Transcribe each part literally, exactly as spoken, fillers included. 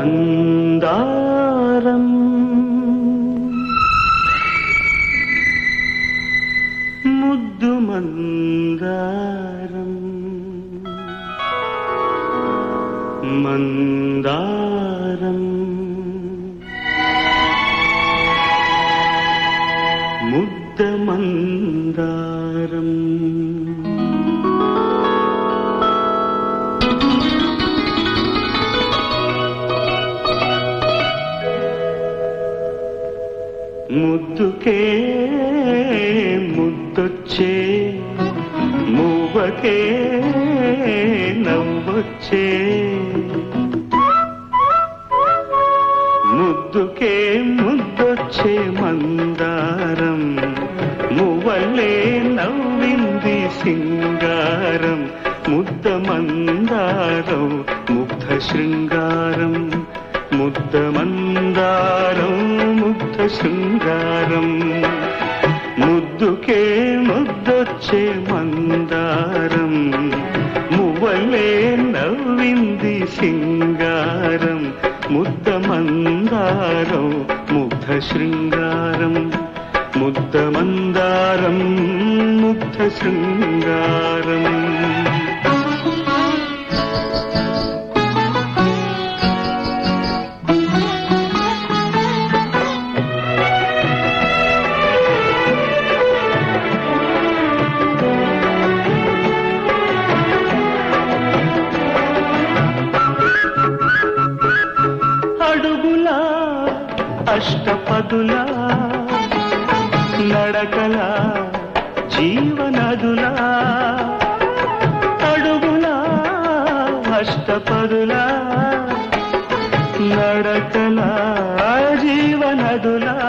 మందారం ముద్దు మందారం మందారం ముద్ద మందారం ముద్దుకే ముద్దొచ్చే మూవకే నవ్వొచ్చే ముద్దుకే ముద్దొచ్చే మందారం మువ్వలే నవ్వింది సింగారం ముద్ద మందారం ముగ్ధ శృంగారం ముద్ద మందారం ముగ్ధ శృంగారం ముద్దుకే ముద్దొచ్చే మందారం మువ్వలే నవ్వింది సింగారం ముద్ద మందారం ముగ్ధ శృంగారం ముద్ద మందారం ముగ్ధ శృంగారం అడుగులా అష్టపదులా నడకలా జీవనదులా అడుగులా అష్టపదులా నడకలా జీవనదులా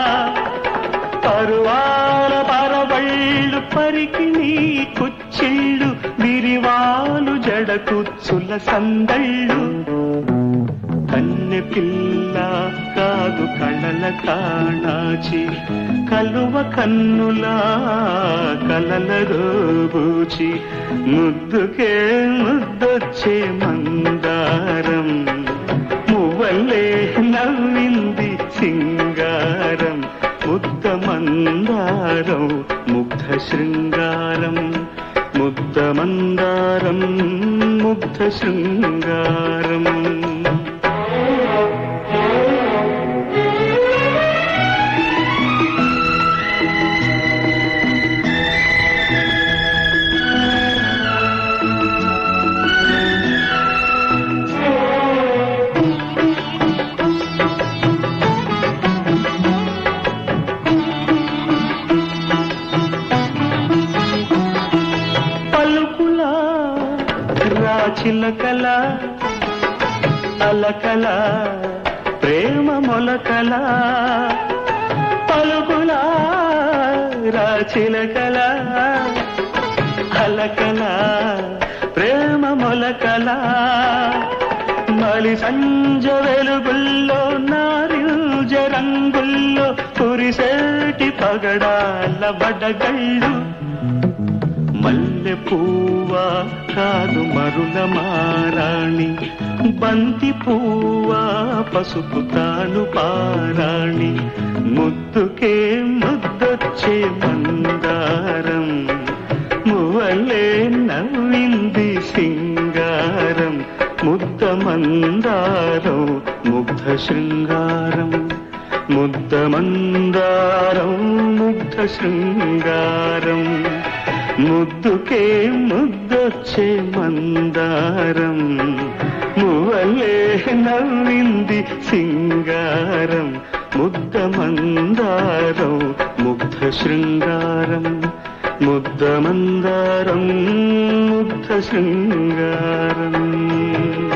పరువాల పరవళ్ళు పరికిణి కుచ్చిళ్ళు విరివాలు జడ కుచ్చుల సందళ్ళు కన్నె పిల్ల కాదు కళల కాణాచి కలువ కన్నులా కలల దోబూచి ముద్దుకే ముద్దొచ్చే మందారం మువ్వలే నవ్వింది సింగారం ముద్ద మందారం ముగ్ధ శృంగారం ముద్ద మందారం ముగ్ధ శృంగారం చిలకల అలకల ప్రేమ మొలకల పలుకుల రాచిలకల అలకల ప్రేమ మొలకల మలి సంజ వెలుగుల్లో నారింజ రంగుల్లో కురిసేటి పగడాల బడగళ్ళు మల్లె పువ్వా కాదు మరుల మారాణి బంతి పువ్వా పసుపు తాను పారాణి ముద్దుకే ముద్దొచ్చే మందారం మువ్వలే నవ్వింది సింగారం ముద్ద మందారం ముగ్ధ శృంగారం ముద్ద మందారం ముగ్ధ శృంగారం ముద్దుకే ముద్దొచ్చే మందారం మువ్వలే నవ్వింది సింగారం ముద్ద మందారం ముగ్ధ శృంగారం ముద్ద మందారం ముగ్ధ శృంగారం